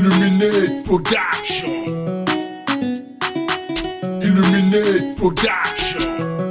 Illuminate Production. Illuminate Production.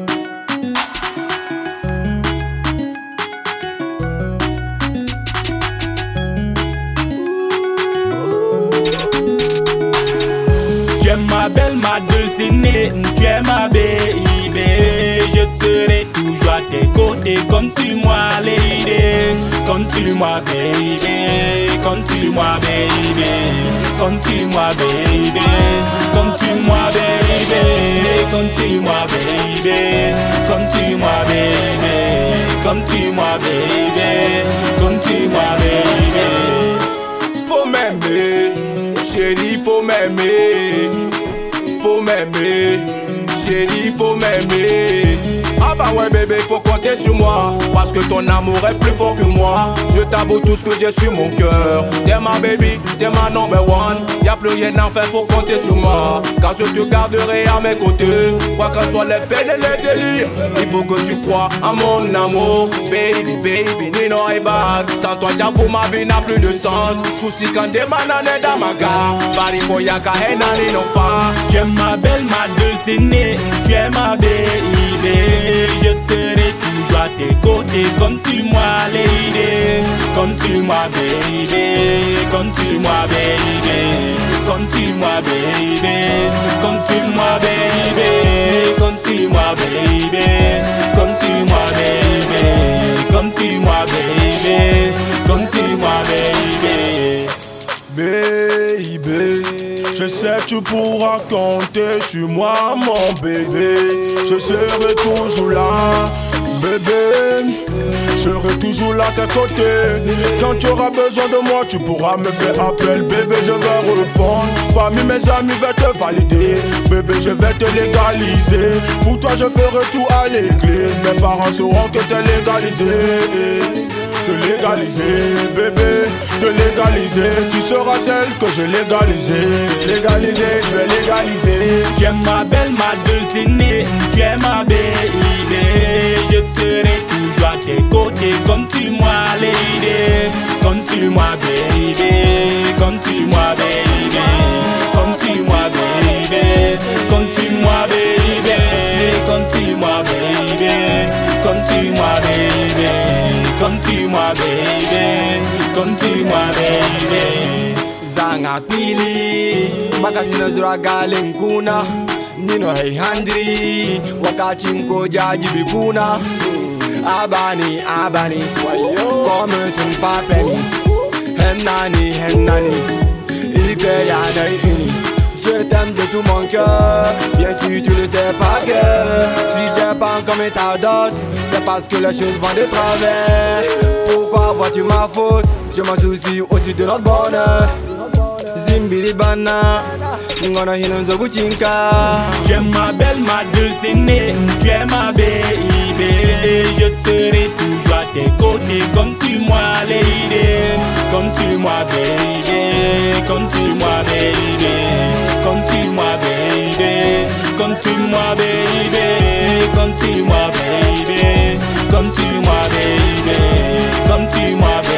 Tu es ma belle, ma dulcinée, tu es ma baby. Je serai toujours à tes côtés, continue-moi lady. Continue-moi baby, continue-moi baby, continue-moi baby, continue-moi baby, continue-moi baby, continue-moi baby, continue-moi baby, continue-moi baby. Faut m'aimer, chérie, faut m'aimer. Faut m'aimer, chérie, faut m'aimer. Ah bah ouais bébé, faut compter sur moi, parce que ton amour est plus fort que moi. Je t'avoue tout ce que j'ai sur mon cœur. T'es ma baby, t'es ma number one. Y'a plus rien à faire, faut compter sur moi, car je te garderai à mes côtés. Quoi que soient les peines et les délires, il faut que tu crois à mon amour. Baby, baby, Nino est bad. Sans toi j'avoue ma vie n'a plus de sens. Souci quand des bananes dans ma gare. Paris pour yaka et nani no fa. Tu es ma belle, ma dulcinée, tu es ma baby. Je serai toujours à tes côtés, continue-moi lady. Continue-moi baby, continue-moi baby, continue-moi baby, continue-moi baby, continue-moi baby, continue-moi baby, continue-moi baby, continue-moi baby. Baby, je sais que tu pourras compter sur moi mon bébé. Je serai toujours là, bébé. Je serai toujours là à tes côtés. Quand tu auras besoin de moi, tu pourras me faire appel. Bébé, je vais répondre. Parmi mes amis, je vais te valider. Bébé, je vais te légaliser. Pour toi, je ferai tout à l'église. Mes parents sauront que t'es légalisé. Te légaliser, bébé, te légaliser. Tu seras celle que je légaliser. Légaliser, je vais légaliser. Tu es ma belle, ma dulcinée, tu es ma baby. Je serai toujours à tes côtés, continue-moi lady. Continue-moi baby, continue-moi baby, continue-moi baby, continue-moi baby, continue-moi baby, continue-moi baby, continue-moi baby, continue-moi baby. Zanga pili, makasino zura galenkuna. Nino hey handri, wakati nkoja jibikuna. Abani, abani, comme son papeni. Hennani, hennani, il te yana uni. Je t'aime de tout mon cœur, bien sûr tu le sais pas que si j'ai pas comme ta dot, c'est parce que les choses vont de travers. Pourquoi vois-tu ma faute? Je m'en soucie aussi de notre bonheur. Zimbiri bana, ngona hinonzo buchinka. Tu es ma belle, ma dulcinée, tu es ma baby. Je serai toujours à tes côtés, continue-moi lady. Continue-moi baby, continue-moi baby, continue-moi baby, continue-moi baby, continue-moi baby, continue-moi baby, continue-moi baby.